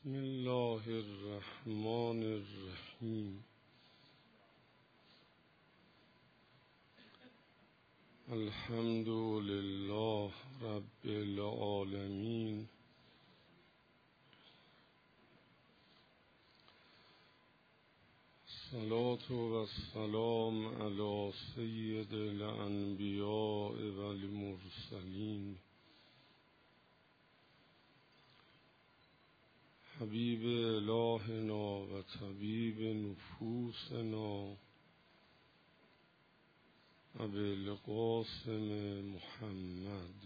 بسم الله الرحمن الرحیم. الحمد لله رب العالمین. الصلاة و السلام علی سید الانبیاء و المرسلین حبیب الهنا و طبیب نفوسنا ابوالقاسم محمد.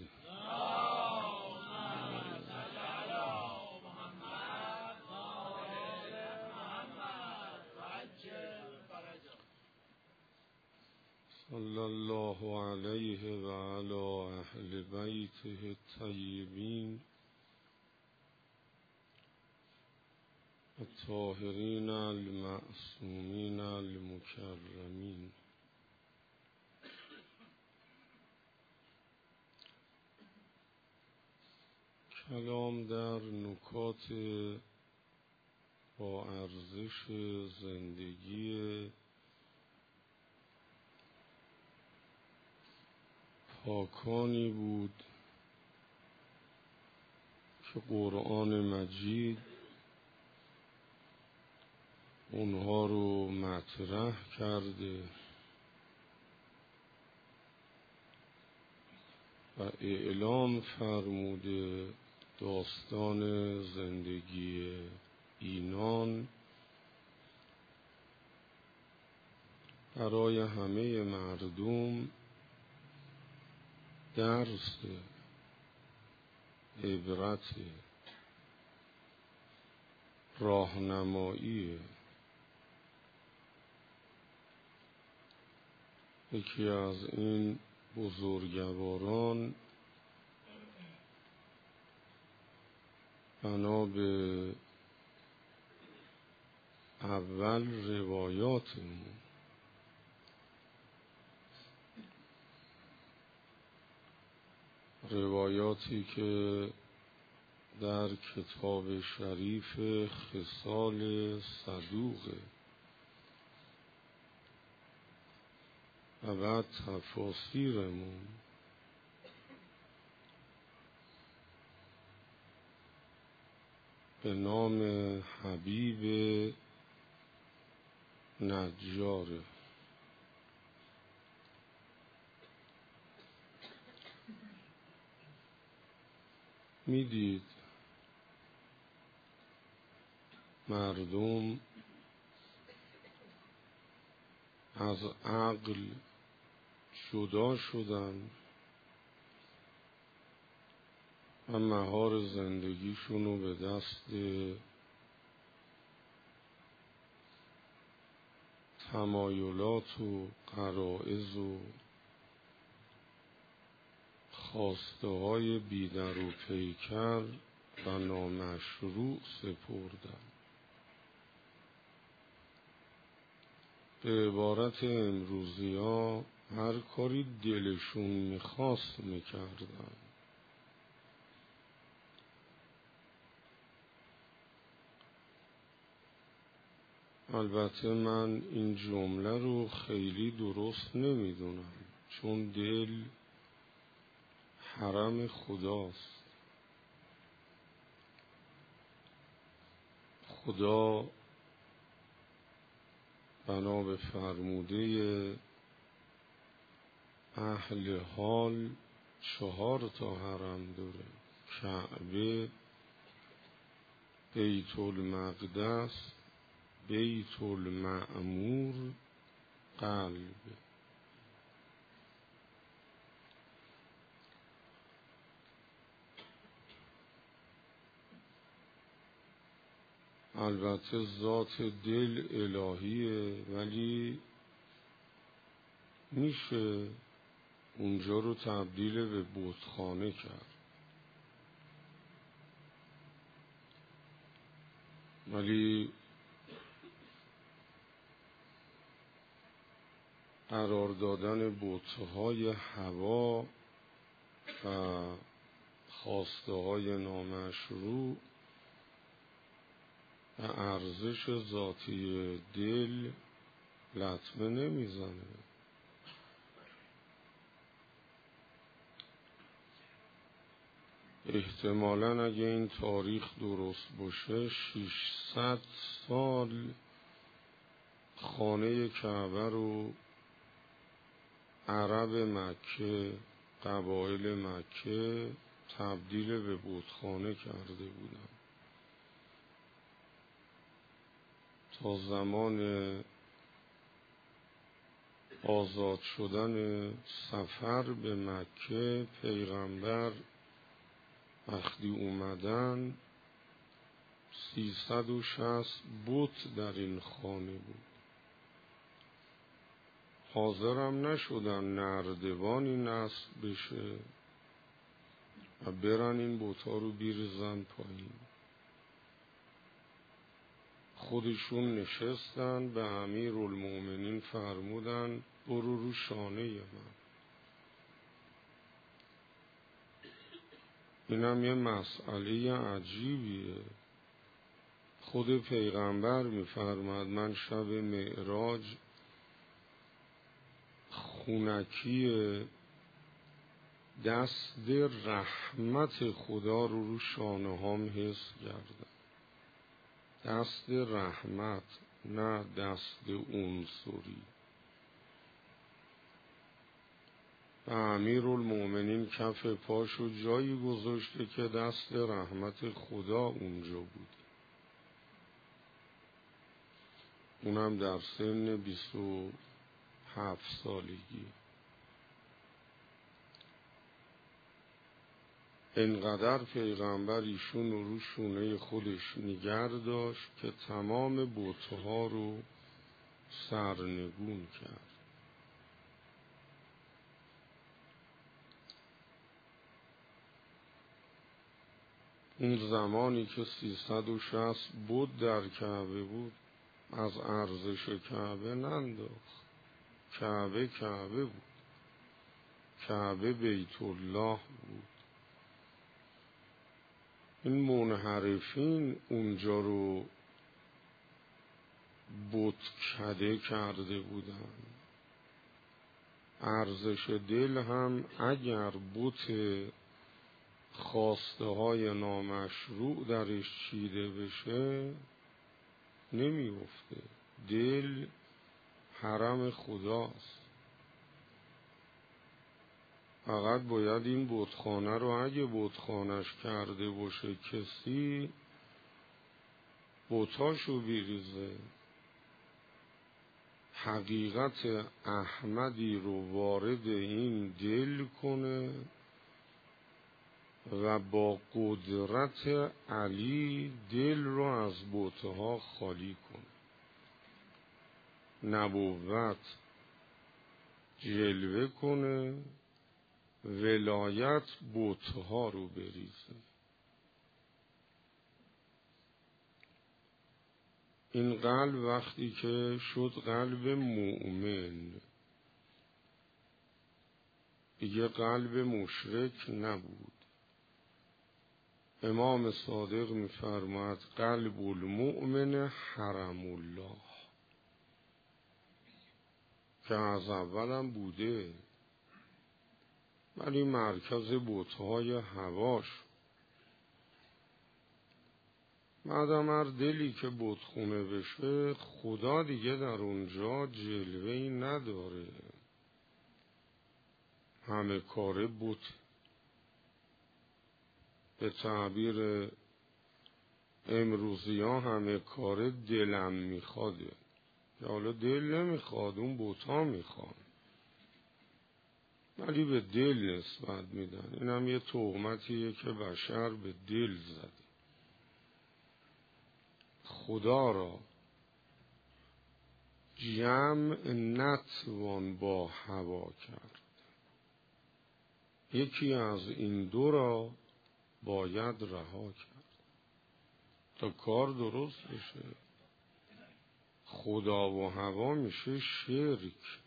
صلی الله علیه و علی اهل بیته الطیبین الطاهرین المعصومین المکرمین. کلام در نکات با ارزش زندگی پاکانی بود که قرآن مجید اونها رو مطرح کرده و اعلام فرموده داستان زندگی اینان برای همه مردم درس عبرت راهنمایی. یکی از این بزرگواران بنا به اول روایاتی که در کتاب شریف خصال صدوقه و بعد تفاسیرمون به نام حبیب نجاره. میدید مردم از عقل جدا شدن و مهار زندگیشونو به دست تمایلات و غرایز و خواسته های بیدر و پیکر و نامشروع سپردن. به عبارت امروزی ها هر کاری دلشون میخواست میکردن. البته من این جمله رو خیلی درست نمیدونم، چون دل حرم خداست. خدا بنا به فرموده اهل حال 4 حرم داره: کعبه، بیت المقدس، بیت المعمور، قلب. البته ذات دل الهیه، ولی میشه اونجا رو تبدیل به بتخانه کرد. ولی قرار دادن بت‌های هوا و خواسته های نامشروع به ارزش ذاتی دل لطمه نمیزنه. احتمالاً اگه این تاریخ درست باشه 600 سال خانه کعبه رو عرب مکه، قبایل مکه تبدیل به بتخانه کرده بودن تا زمان آزاد شدن سفر به مکه. پیغمبر وقتی اومدن 360 بت در این خانه بود. حاضرم نشدن نردبانی نصب بشه و برن این بت‌ها رو بیرزن پایین. خودشون نشستن به امیرالمومنین فرمودن برو رو شانه من. اینم یه مسئله عجیبیه. خود پیغمبر میفرماد من شب معراج خونکی دست رحمت خدا رو شانه هام حس کردم. دست رحمت، نه دست عنصری. و امیرالمومنین کف پاشو جایی گذاشته که دست رحمت خدا اونجا بود. اونم در سن 27 سالگی. انقدر پیغمبر ایشون رو شونه خودش نگر داشت که تمام بت‌ها رو سرنگون کرد. اون زمانی که 360 بت در کعبه بود از ارزش کعبه ننداخت. کعبه کعبه بود. کعبه بیت الله بود. این منحرفین اونجا رو بتکده کرده بودن. ارزش دل هم اگر بت خواسته های نامشروع درش چیده بشه نمیفته. دل حرم خداست. فقط باید این بتخانه رو اگه بتخانش کرده باشه کسی بتاشو بیریزه، حقیقت احمدی رو وارد این دل کنه و با قدرت علی دل رو از بتها خالی کنه. نبوت جلوه کنه، ولایت بتها رو بریزه. این قلب وقتی که شد قلب مؤمن دیگه قلب مشرک نبود. امام صادق می‌فرماید قلب المؤمن حرم الله، که از اولم بوده ولی مرکز بت‌های هواش. بعدم هر دلی که بتخونه بشه خدا دیگه در اونجا جلوه‌ای نداره. همه کاره بت. به تعبیر امروزی ها همه کاره دلم میخواده. که حالا دل نمیخواد، اون بت‌ها میخواد، ولی به دل نسبت میدن. این هم یه تهمتیه که بشر به دل زده. خدا را جمع نتوان با هوا کرد. یکی از این دو را باید رها کرد تا کار درست بشه. خدا و هوا میشه شرک.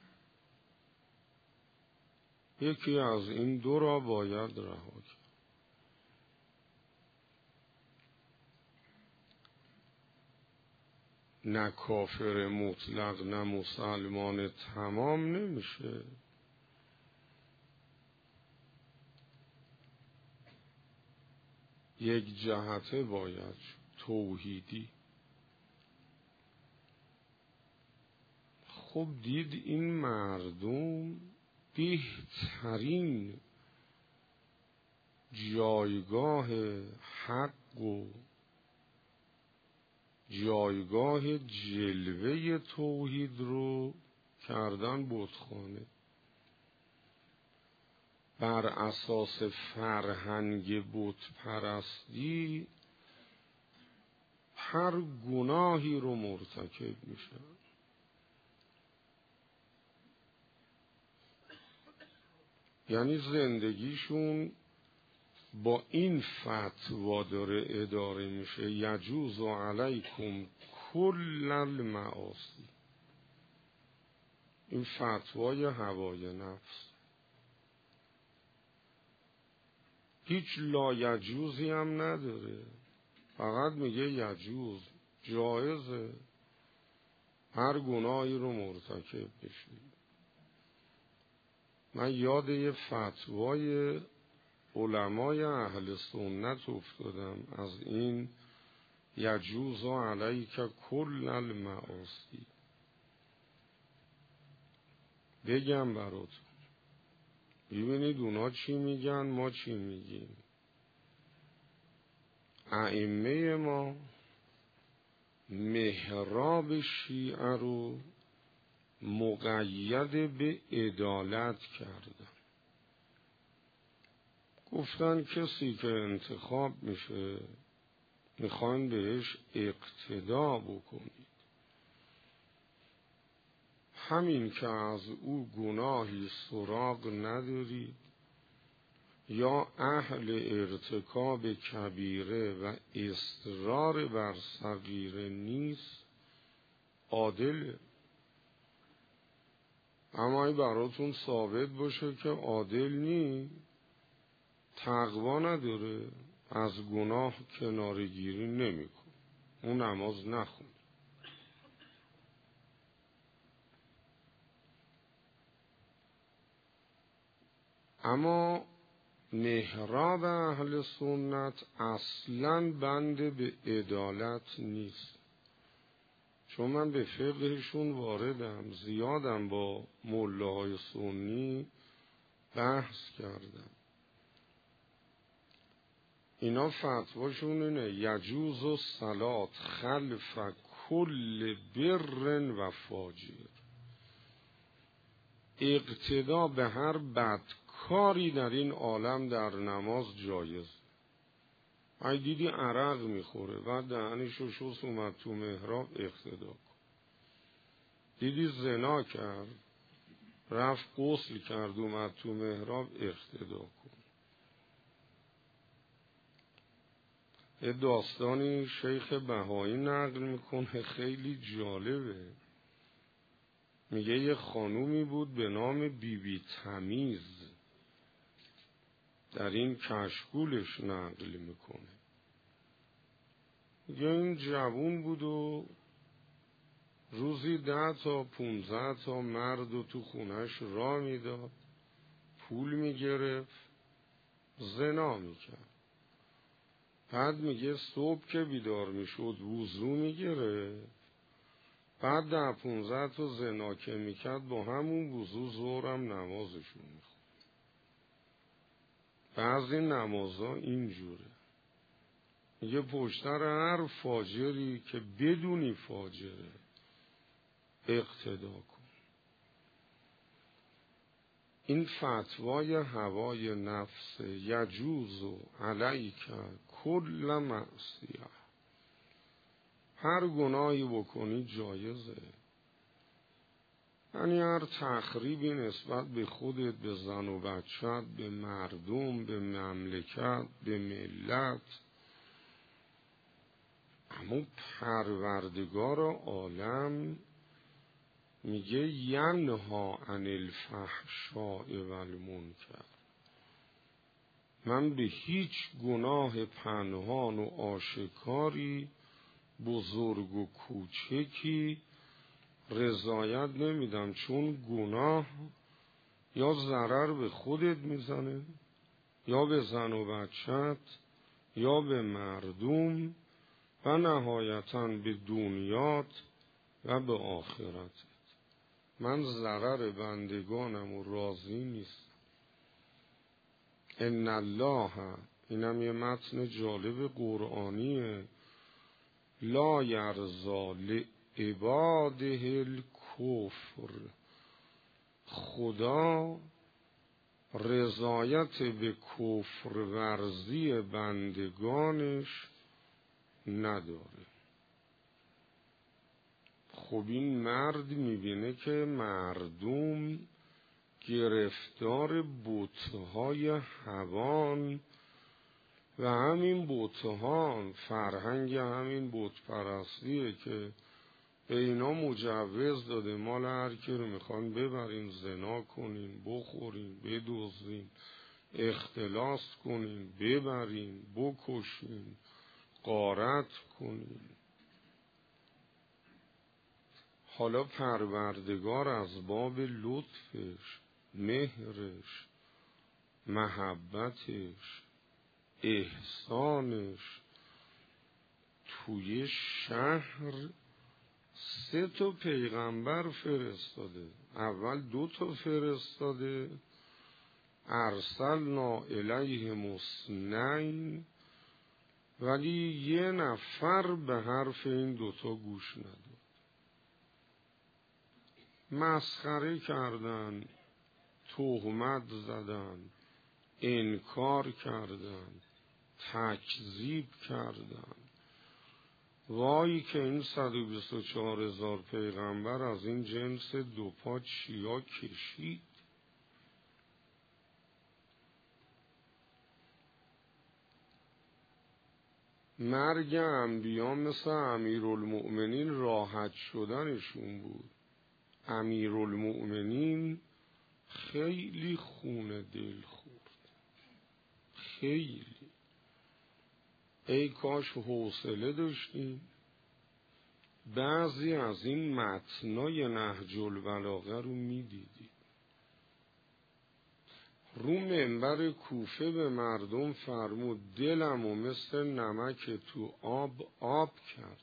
یکی از این دو را باید رها کرد. نه کافر مطلق نه مسلمان تمام نمیشه. یک جهته باید توحیدی. خب دید این مردم بهترین جایگاه حق و جایگاه جلوه توحید رو کردن بتخانه. بر اساس فرهنگ بت پرستی هر گناهی رو مرتکب میشن. یعنی زندگیشون با این فتوا داره اداره میشه: یجوز علیکم کل المعاصی. این فتوای هوای نفس، هیچ لایجوزی هم نداره، فقط میگه یجوز، جایزه هر گناهی رو مرتکب بشید. من یاد یه فتوای علمای اهل سنت افتادم از این یجوز علیک کل المعاصی. بگم براتون ببینید اونا چی میگن ما چی میگیم. ائمه ما محراب شیعه رو مقید به عدالت کردن. گفتن کسی که انتخاب میشه میخوان بهش اقتدا بکنید. همین که از او گناهی سراغ ندارید یا اهل ارتکاب کبیره و اصرار بر صغیره نیست عادله. اما ای براتون ثابت باشه که عادل نیست، تقوا نداره، از گناه کنارگیری نمیکنه، اون نماز نخون. اما محراب اهل سنت اصلاً بند به عدالت نیست. چون من به فقهشون واردم، زیادم با ملاهای سنی بحث کردم. اینا فتواشون اینه: یجوز الصلاة خلف کل بر و فاجر. اقتدا به هر بدکاری در این عالم در نماز جایز. ای دیدی عرق میخوره بعد دهنشو شست اومد تو محراب، اقتدا کن. دیدی زنا کرد رفت غسل کرد اومد تو محراب، اقتدا کن. یه داستانی شیخ بهایی نقل میکنه خیلی جالبه. میگه یه خانومی بود به نام بیبی تمیز، در این کشکولش نقل میکنه. میگه این جوون بود و روزی 10 تا 15 تا مرد و تو خونش را میداد، پول میگرفت، زنا میکرد. بعد میگه صبح که بیدار میشد وضو میگرفت، بعد 10 15 تا زنا که میکرد با همون وضو ظهرم نمازشون میخوند. بعضی نمازها اینجوره. میگه پشتر هر فاجری که بدونی فاجره اقتدا کن. این فتوای هوای نفس یجوز علیک کل معصیه، هر گناهی بکنی جایزه. یعنی هر تخریبی نسبت به خودت، به زن و بچت، به مردم، به مملکت، به ملت. اما پروردگار عالم میگه ینها عن الفحشاء والمنکر. من به هیچ گناه پنهان و آشکاری بزرگ و کوچکی رضایت نمیدم، چون گناه یا ضرر به خودت میزنه، یا به زن و بچت، یا به مردم و نهایتاً به دنیات و به آخرتت. من ضرر بندگانم و راضی نیست. ان الله، اینم یه متن جالب قرآنیه، لا یرضا لعباده الکفر، خدا رضایت به کفر ورزی بندگانش نداره. خب این مرد میبینه که مردم گرفتار بت‌های هوان و همین بت‌ها فرهنگ همین بت پرستیه که به اینا مجوز داده مال هر کی رو میخوان ببرین، زنا کنین، بخورین، بدزدین، اختلاس کنین، ببرین، بکشین، غارت کنین. حالا پروردگار از باب لطفش، مهرش، محبتش، احسانش توی شهر 3 پیغمبر فرستاده. اول 2 فرستاده، ارسلنا الیهم 2، ولی 1 نفر به حرف این 2 گوش نداد. مسخره کردن، تهمت زدن، انکار کردن، تکذیب کردن. وای که این 124,000 پیغمبر از این جنس 2 پا چیا کشید. مرگ انبیا مثل امیرالمؤمنین راحت شدنشون بود. امیرالمؤمنین خیلی خون دل خورد، خیلی. ای کاش حوصله داشتیم بعضی از این متنای نهج البلاغه رو میدیدید. رو منبر کوفه به مردم فرمود دلمو مثل نمک تو آب کرد،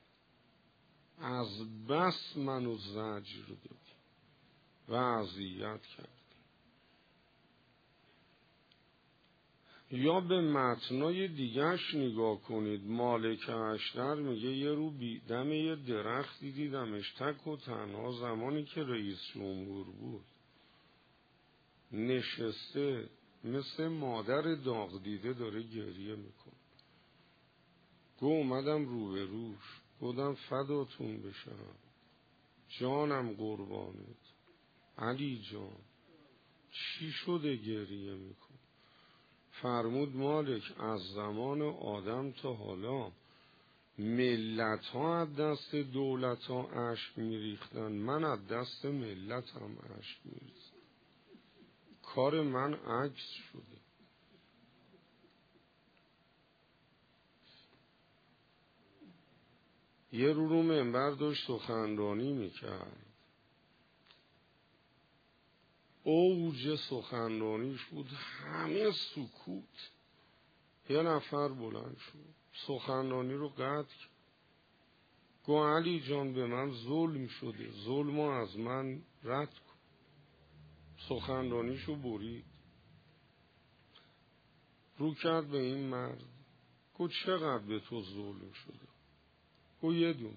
از بس منو زجر داد و اذیت کرد. یا به متنای دیگرش نگاه کنید. مالک اشتر میگه یه رو دم یه درختی دیدمش تک و تنها، زمانی که رئیس جمهور بود، نشسته مثل مادر داغ دیده داره گریه میکنه. اومدم روبروش، گفتم فداتون بشم، جانم قربانت، علی جان چی شده گریه میکن؟ فرمود مالک از زمان آدم تا حالا ملت ها از دست دولت ها اشک میریختن، من از دست ملت هم اشک میریزم. کار من عکس شده. یه رو منبر داشت سخنرانی میکرد. اوج سخنرانیش بود، همه سکوت. یه نفر بلند شد سخنرانی رو قطع کرد. گو علی جان به من ظلم شده، ظلم از من رد کن. سخنرانیشو برید. رو کرد به این مرد، گو چقدر به تو ظلم شده؟ گو 1 دونه.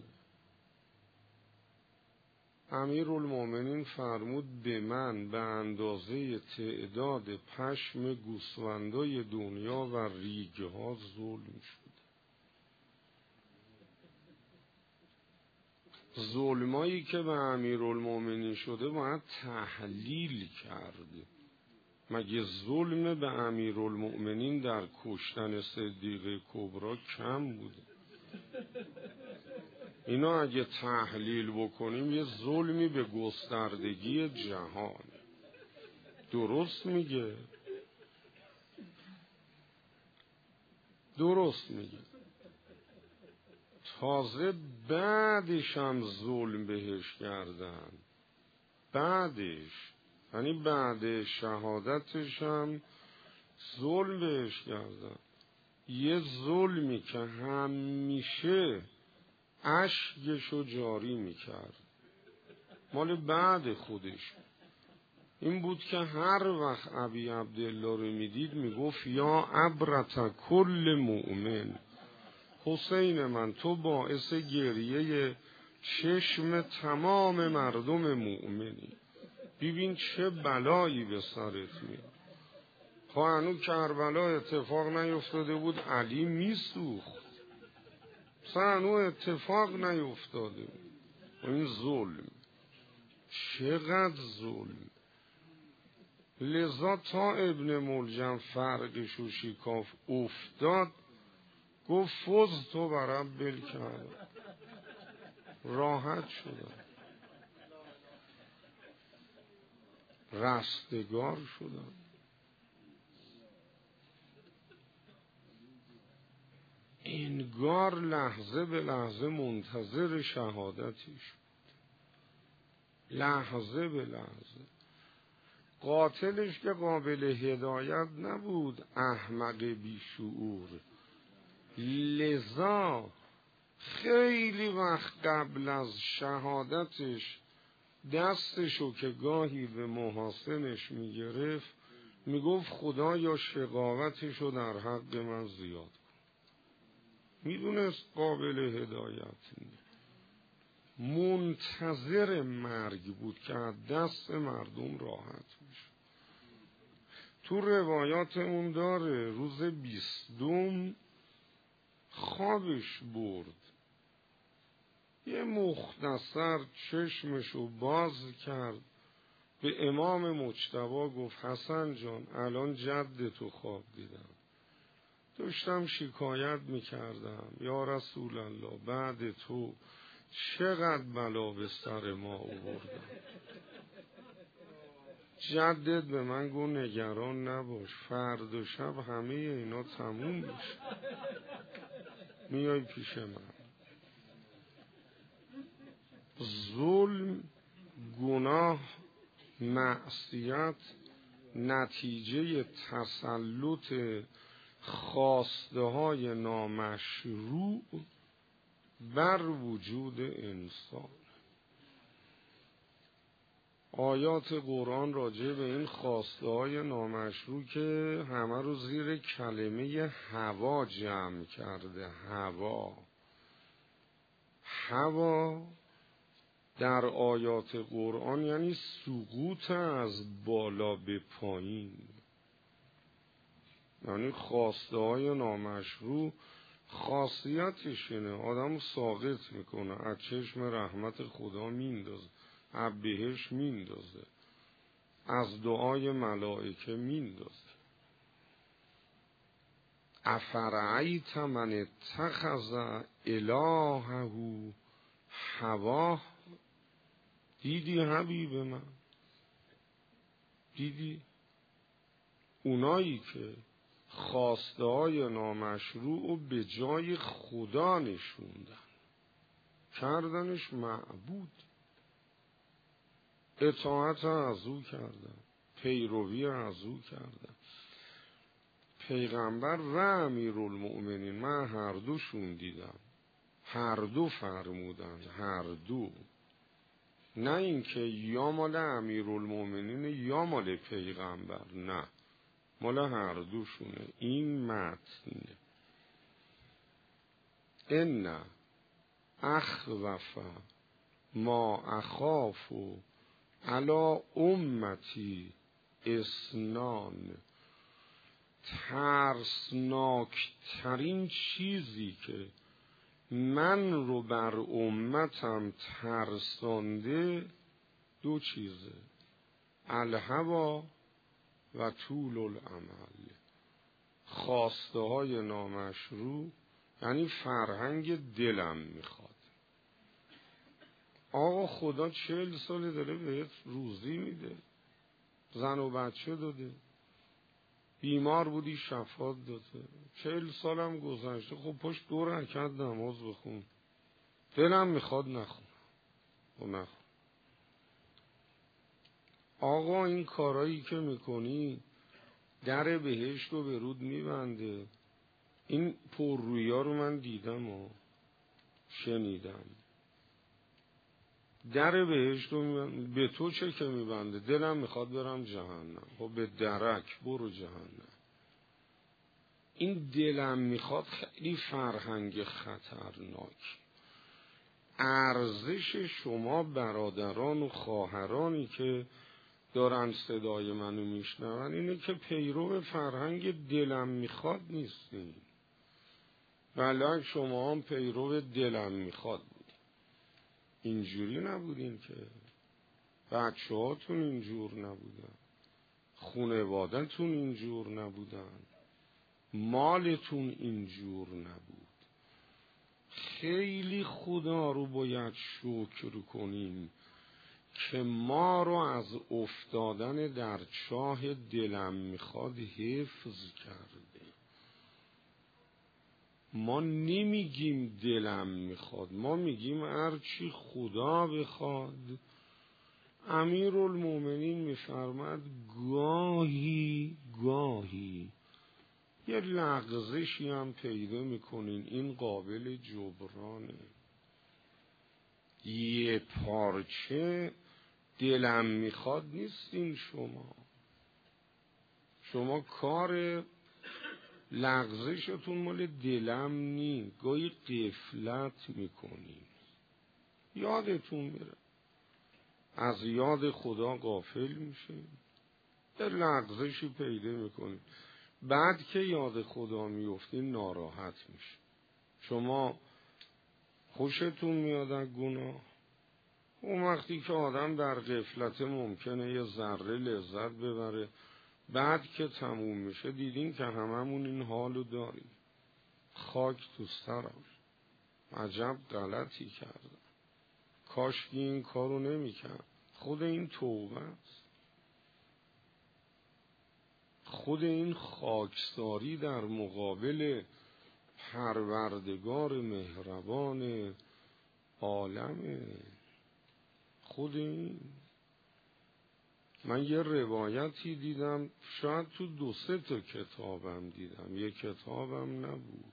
امیرالمومنین فرمود به من به اندازه تعداد پشم گوسفندای دنیا و ریگه ها ظلم شده. ظلمایی که به امیرالمومنین شده باید تحلیل کرده. مگه ظلم به امیرالمومنین در کشتن صدیقه کبری کم بوده؟ اینا اگه تحلیل بکنیم یه ظلمی به گستردگی جهان. درست میگه، درست میگه. تازه بعدش هم ظلم بهش کردن، بعدش یعنی بعد شهادتش هم ظلم بهش کردن. یه ظلمی که همیشه اشکشو جاری میکرد مال بعد خودش این بود که هر وقت ابی عبدالله رو میدید میگفت یا عبرت کل مؤمن، حسین من تو باعث گریه چشم تمام مردم مؤمنی. ببین چه بلایی به سرت میاد. هنوز کربلا اتفاق نیفتاده بود علی میسوخت، هنوز اتفاق نیفتاده بود. این ظلم، چقدر ظلم. لذا تا ابن ملجم فرقش و شکاف افتاد گفت فوز تو برم بل کرد، راحت شدم، رستگار شدم. انگار لحظه به لحظه منتظر شهادتش بود، لحظه به لحظه. قاتلش که قابل هدایت نبود، احمق بیشعور، لذا خیلی وقت قبل از شهادتش دستشو که گاهی به محاسنش میگرفت میگفت خدایا شقاوتشو در حق من زیاد کن. میدونست قابل هدایت نیست، منتظر مرگ بود که از دست مردم راحت بشه. تو روایات اون داره روز 20 خوابش برد، یه مختصر چشمشو باز کرد، به امام مجتبی گفت حسن جان الان جد تو خواب دیدم، داشتم شکایت میکردم یا رسول الله بعد تو چقدر بلا به سر ما آوردم. جدت به من گفت نگران نباش، فردا شب همه اینا تموم میشه، میای پیش من. ظلم، گناه، معصیت نتیجه تسلط خواسته های نامشروع بر وجود انسان. آیات قرآن راجع به این خواسته های نامشروع که همه رو زیر کلمه هوا جمع کرده. هوا در آیات قرآن یعنی سقوط از بالا به پایین، یعنی خواسته های نامشروع خاصیتش اینه آدم ساقط میکنه، از چشم رحمت خدا میندازه، از بهش میندازه، از دعای ملائکه میندازه. افرعیت من اتخذ الهه هواه، دیدی حبیب من، دیدی اونایی که خواسته های نامشروع رو به جای خدا نشوندن، کردنش معبود، اطاعت از او کردن، پیروی از او کردن. پیغمبر و امیرالمؤمنین من هر دوشون دیدم، هر دو فرمودن، هر دو، نه اینکه یا مال امیرالمؤمنین یا مال پیغمبر، نه، مال هر دوشونه. این متن ان اخوف ما اخاف علی امتی اسنان، ترسناکترین چیزی که من رو بر امتم ترسانده دو چیزه، الهوا و طول الامل. خواسته های نامشروع یعنی فرهنگ دلم میخواد. آقا خدا 40 سال داره بهت روزی میده، زن و بچه داده، بیمار بودی شفات داده، 40 سالم گذشته، خب پشت 2 رکعت نماز بخون، دلم میخواد نخونم. آقا این کارایی که میکنی در بهشت رو به رود میبنده. این پررویی ها رو من دیدم و شنیدم. در بهشت رو میبنده. به تو چه که میبنده؟ دلم میخواد برم جهنم. خب به درک برو جهنم. این دلم میخواد خیلی فرهنگ خطرناک. ارزش شما برادران و خواهرانی که دارن صدای منو میشنون اینه که پیرو فرهنگ دلم میخواد نیستین. بله شما هم پیرو دلم میخواد بود. اینجوری نبودین که. بچه هاتون اینجور نبودن، خانواده‌تون اینجور نبودن، مالتون اینجور نبود. خیلی خدا رو باید شکر کنیم که ما رو از افتادن در چاه دلم میخواد حفظ کرده. ما نمیگیم دلم میخواد، ما میگیم هرچی خدا بخواد. امیرالمومنین میفرماد گاهی یه لغزشی هم پیدا میکنین، این قابل جبرانه. یه پارچه دلم میخواد نیستین شما کار لغزشتون مال دلم نی. گاهی غفلت میکنین، یادتون میره، از یاد خدا غافل میشین، یه لغزشی پیدا میکنین. بعد که یاد خدا میفتین ناراحت میشه. شما خوشتون میاد از گناه. اون وقتی که آدم در غفلت ممکنه یه ذره لذت ببره، بعد که تموم میشه دیدین که هممون این حالو داریم. خاک تو سرم، عجب غلطی کردم، کاشکی این کارو نمیکرد. خود این توبه است. خود این خاکساری در مقابل پروردگار مهربان عالمه. خود این من یه روایتی دیدم، شاید تو 2-3 تا کتابم دیدم، یه کتابم نبود،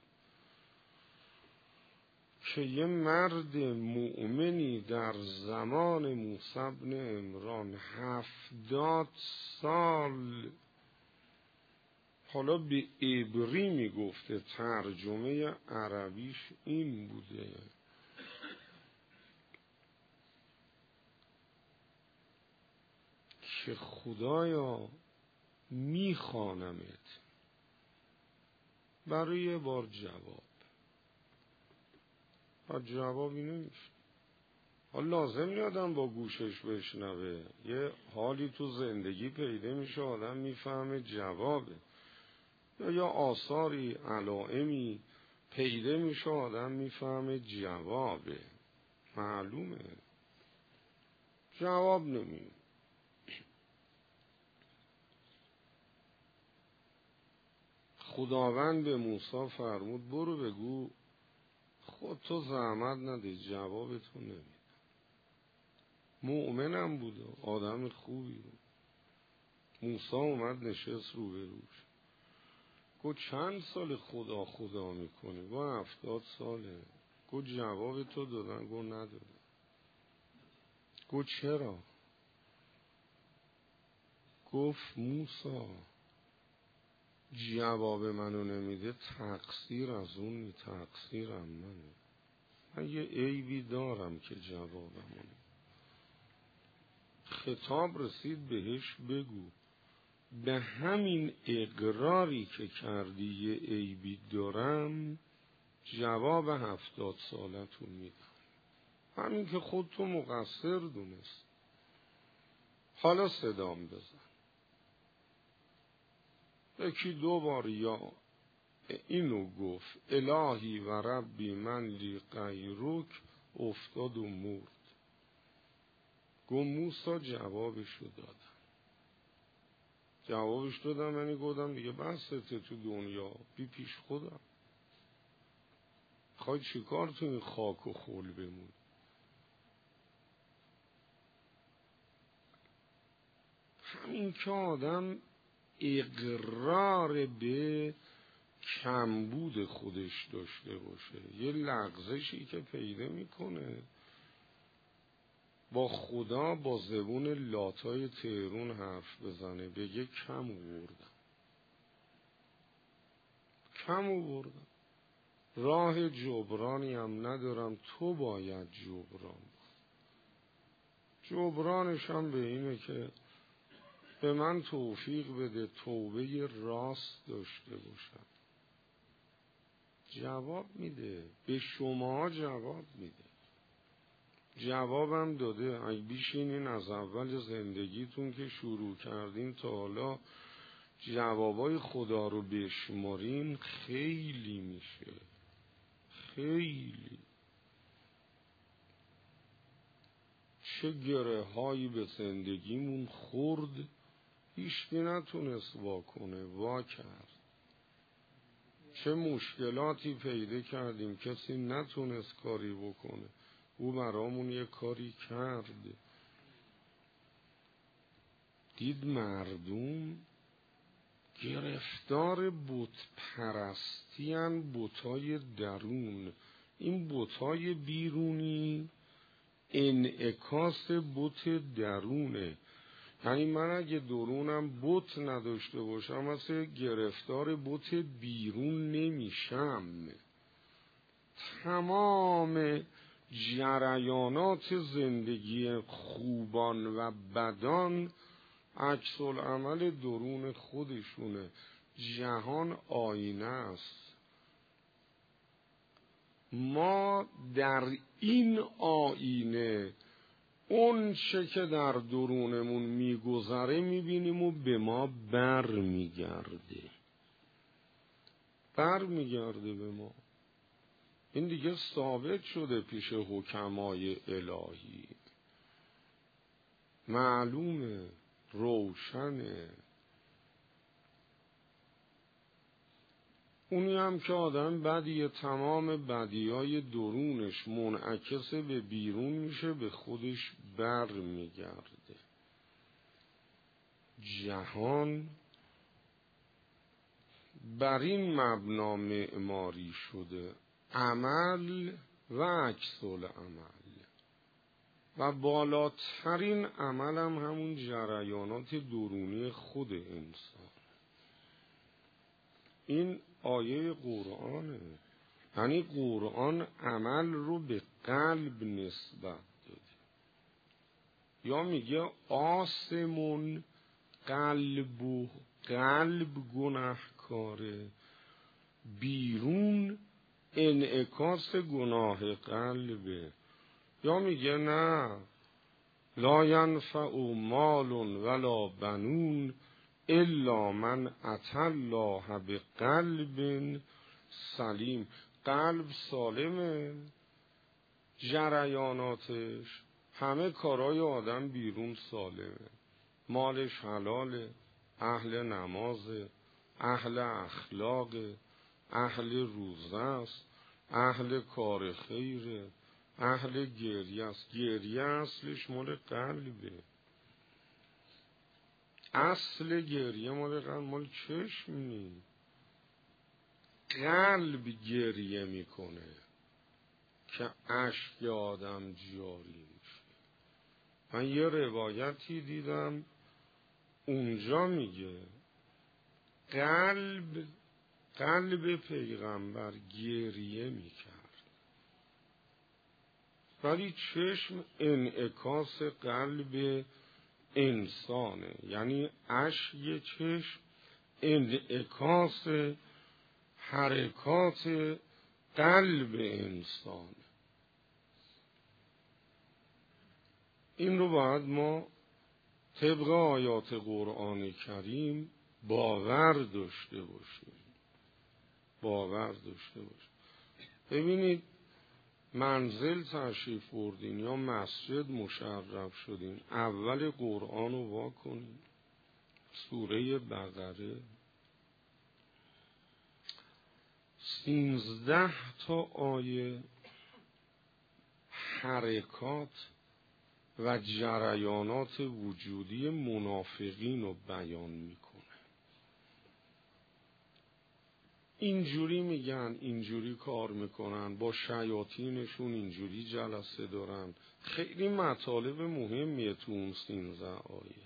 که یه مرد مؤمنی در زمان موسی بن عمران 70 سال، حالا به عبری میگفته، ترجمه عربیش این بوده که خدایا میخوانمت. برای یه بار جوابی نمیشه. حالا لازم نیادم با گوشش بشنوه، یه حالی تو زندگی پیدا میشه آدم میفهمه جوابه، یا آثاری علائمی پیدا میشه آدم میفهمه جوابه. معلومه جواب نمیده. خداوند به موسی فرمود برو بگو خود تو زحمت نده، جوابتو نمیده. مؤمنم بود، آدم خوبی بود. موسی اومد نشست روبروش، گفت چند سال خدا میکنی؟ گفت 70 ساله. گفت جواب تو دادن؟ گفت ندادن. گفت چرا؟ گفت موسی جواب منو نمیده، تقصیر از اون نی، تقصیرم منه. من یه عیبی دارم که جوابم نمیده. خطاب رسید بهش بگو به همین اقراری که کردی یه عیبی دارم، جواب 70 سالتون میدم. همین که خودتو مقصر دونست. حالا صدام بزن. یکی 2 بار یا اینو گفت الهی و ربی من لی غیرک، افتاد و مرد. گفت موسی جوابشو دادم. یعنی گفتم دیگه بسته تو دنیا بی پیش خودم. خواهی چیکار تو این خاک و خول بمونی؟ همین که آدم اقرار به کمبود خودش داشته باشه، یه لغزشی که پیدا میکنه، با خدا با زبون لاتای تهرون حرف بزنه، بگه کم آوردم، راه جبرانی هم ندارم، تو باید جبرانش هم به اینه که به من توفیق بده توبه راست داشته باشم. جواب میده، به شما جواب میده. جوابم داده. اگه بیشینین از اول زندگیتون که شروع کردین تا حالا جوابای خدا رو بشمارین، خیلی میشه، خیلی. چه گره هایی به زندگیمون خورد، هیچکی نتونست وا کرد. چه مشکلاتی پیدا کردیم کسی نتونست کاری بکنه، او برامون یه کاری کرد. دید مردم گرفتار بت پرستی ان، بتای درون. این بتای بیرونی انعکاس بت درونه. یعنی من اگه درونم بت نداشته باشم، مثل گرفتار بت بیرون نمیشم. تمام جریانات زندگی خوبان و بدان عکس العمل درون خودشونه. جهان آینه است. ما در این آینه اون چه که در درونمون میگذره میبینیم و به ما برمیگرده به ما. این دیگه ثابت شده پیش حکمای الهی، معلومه، روشنه. اونی هم که آدم بدیه، تمام بدیهای درونش منعکس به بیرون میشه، به خودش بر میگرده. جهان بر این مبنا معماری شده، عمل و عکس العمل، و بالاترین عمل هم همون جریانات درونی خود انسان. این آیه قرآنه. یعنی قرآن عمل رو به قلب نسبت داده. یا میگه آسمون قلب گناهکاره، بیرون انعکاس گناه قلبه. یا میگه نه، لا ینفع مال ولا بنون الا من اتى الله بقلب سلیم. قلب سالمه، جریاناتش، همه کارای آدم بیرون سالمه، مالش حلاله، اهل نمازه، اهل اخلاقه، اهل روزه است، اهل کار خیره، اهل گریه است. گریه اصلش مال قلبه. اصل گریه مال قلب، مال چشم نی. قلب گریه میکنه که اشک آدم جاری میشه. من یه روایتی دیدم اونجا میگه قلب پیغمبر گریه میکرد، ولی چشم انعکاس قلب انسانه. یعنی اشک چشم انعکاس حرکات قلب انسان. این رو باید ما طبق آیات قرآن کریم باور داشته باشیم. ببینید، منزل تشریف بردین یا مسجد مشرف شدین، اول قرآن رو وا کنین، سوره بقره. 13 تا آیه حرکات و جریانات وجودی منافقین رو بیان میکنه. اینجوری میگن، اینجوری کار میکنن، با شیاطینشون اینجوری جلسه دارن. خیلی مطالب مهمیه تو اون 13 آیه.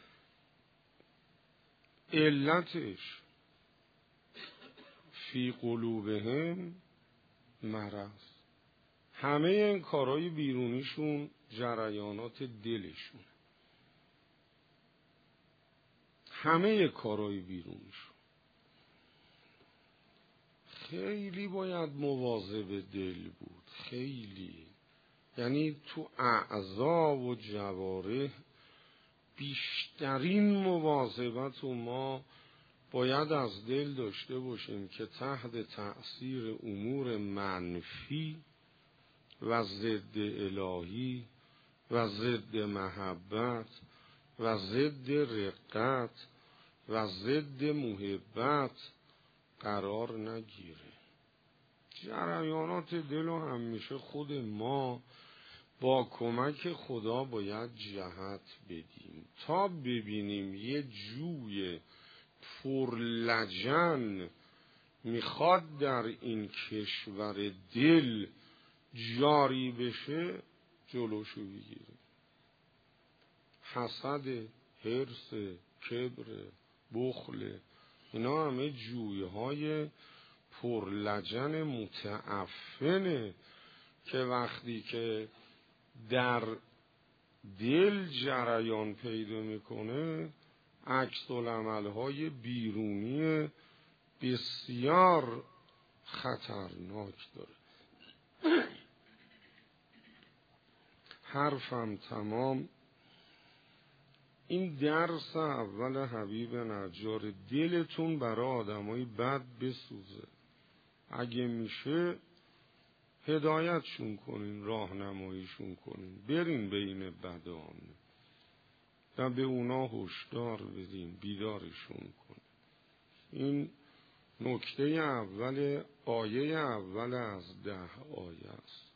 علتش فی قلوبهم مرض. همه این کارهای بیرونیشون جریانات دلشون، همه کارهای بیرونیشون. خیلی باید مواظب دل بود، خیلی. یعنی تو اعضا و جوارح بیشترین مواظبت و ما باید از دل داشته باشیم که تحت تأثیر امور منفی و ضد الهی و ضد محبت و ضد رقت و ضد محبت قرار نگیره. جریانات دل رو همیشه خود ما با کمک خدا باید جهت بدیم تا ببینیم یه جوی پرلجن میخواد در این کشور دل جاری بشه، جلوشو بگیریم. حسد، حرص، کبر، بخل، اینا همه جویهای پرلجن متعفنه که وقتی که در دل جریان پیدا میکنه عکس العملهای بیرونی بسیار خطرناک داره. حرفم تمام. این درس اول حبیب نجار، دلتون برای آدمای بد بسوزه. اگه میشه هدایتشون کنین، راهنماییشون کنین، برین بین بدان و به اونا هشدار بدین، بیدارشون کنین. این نکته اول آیه اول از 10 آیه است.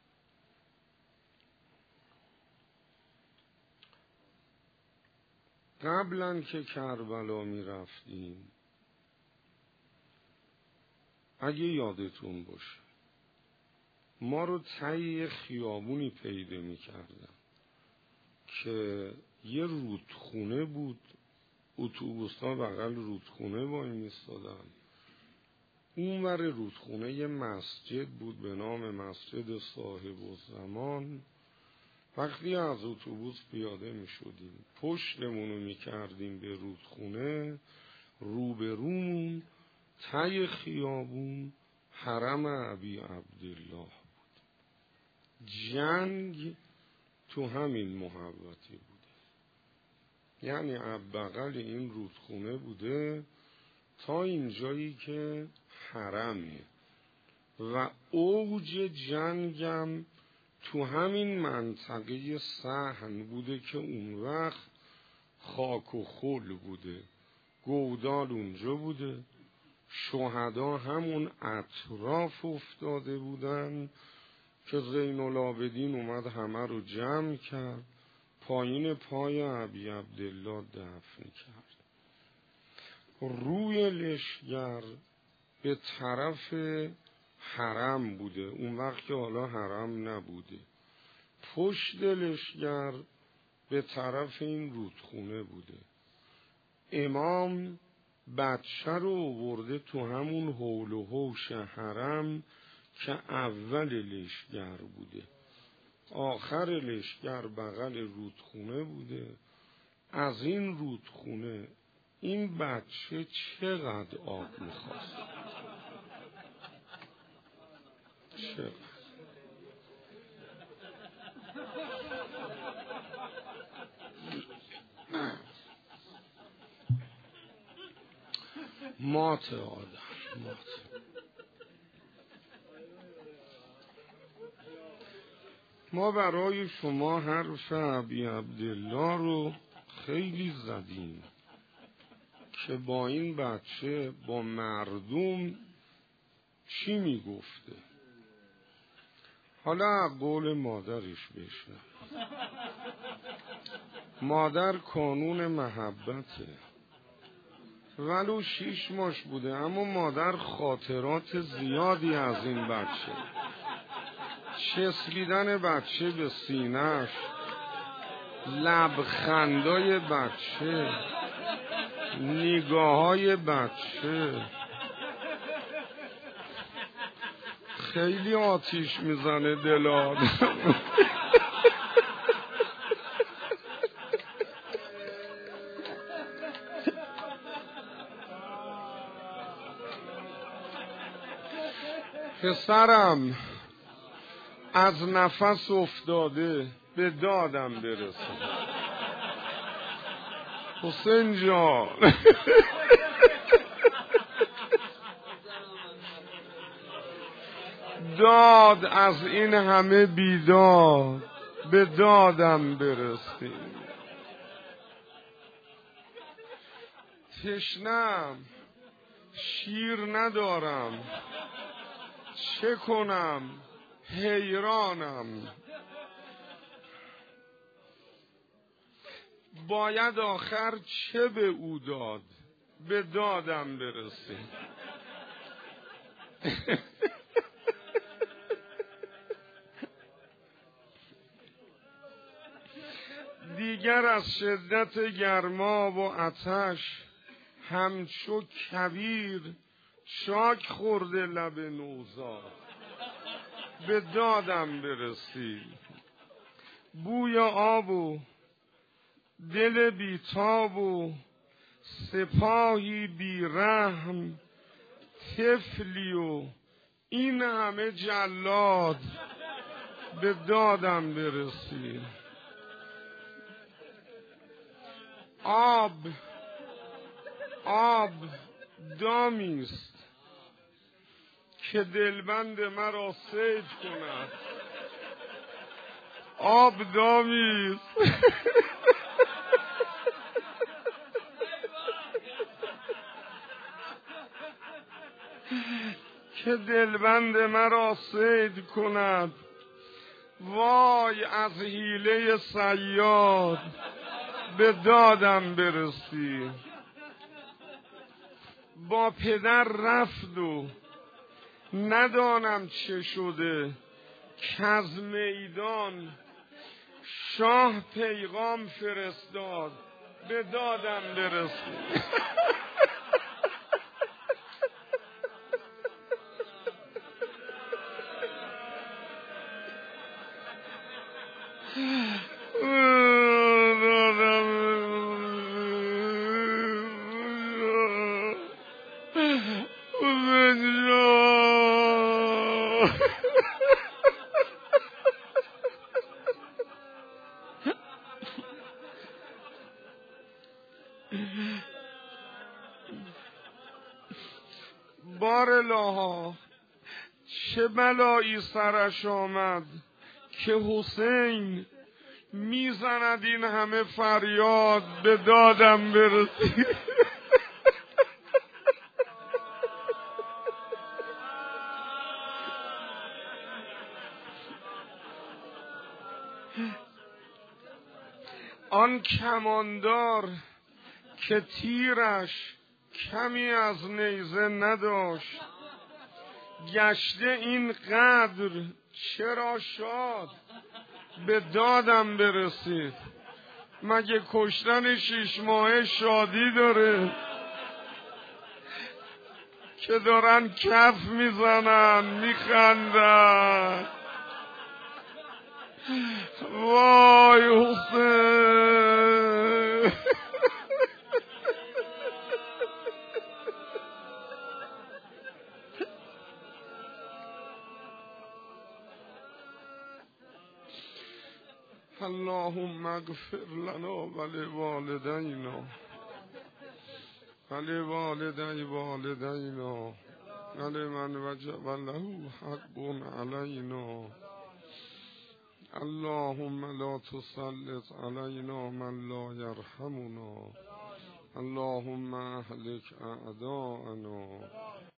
قبلا که کربلا می رفتیم، اگه یادتون باشه، ما رو ته خیابونی پیدا می کردن که یه رودخونه بود، اتوبوس ها بغل رودخونه وای میستادن. اون ور رودخونه یه مسجد بود به نام مسجد صاحب الزمان. وقتی از اتوبوس پیاده می شدیم، پشتمونو می کردیم به رودخونه، روبرومون ته خیابون حرم ابی عبدالله بود. جنگ تو همین محوطه بوده، یعنی بغل این رودخونه بوده تا اینجایی که حرمه. و اوج جنگم تو همین منطقه صحن بوده که اون وقت خاک و خل بوده، گودال اونجا بوده، شهدا همون اطراف افتاده بودن که زین العابدین اومد همه رو جمع کرد، پایین پای ابی عبدالله دفن کرد. روی لشگر به طرف حرم بوده، اون وقت که حالا حرم نبوده. پشت لشگر به طرف این رودخونه بوده. امام بچه رو آورده تو همون حول و حوش حرم که اول لشگر بوده، آخر لشگر بغل رودخونه بوده. از این رودخونه این بچه چقدر آب میخواست، چقدر. مات آدم، مات. ما برای شما حرف ابی عبدالله رو خیلی زدیم که با این بچه با مردم چی میگفته؟ حالا قول مادرش بشنه. مادر کانون محبته، ولو 6 ماش بوده، اما مادر خاطرات زیادی از این بچه، چسبیدن بچه به سینه‌اش، لبخندای بچه، نگاه‌های بچه، خیلی آتیش میزنه دل آدم. پسرم از نفس افتاده، به دادم برسه. حسین جان داد از این همه بیداد، به دادم برسی. تشنم، شیر ندارم، چه کنم؟ حیرانم. باید آخر چه به او داد؟ به دادم برسی. دیگر از شدت گرما و آتش، همچو کویر چاک خورده لب نوزاد، به دادم برسی. بوی آب و دل بیتاب و سپاهی بیرحم، طفلی و این همه جلاد، به دادم برسی. آب دامیست که دلبند مرا صید کند. آب دامیست که دلبند مرا صید کند. وای از حیله صیاد، به دادم برسی. با پدر رفت و ندانم چه شده، کز میدان شاه پیغام فرستاد، به دادم برسی. بارالها چه بلایی سرش آمد که حسین میزند این همه فریاد، به دادم برسی. آن کماندار که تیرش کمی از نیزه نداشت، گشته این قدر چرا شاد، به دادم برسید. مگه کشتن 6 ماهه شادی داره که دارن کف میزنن میخندن؟ وای حسین اللهم اغفر لنا ولوالدینا ولوالدینا ولمن وجب له حق علینا. اللهم لا تسلط علینا من لا یرحمنا. اللهم اهلک اعداءنا.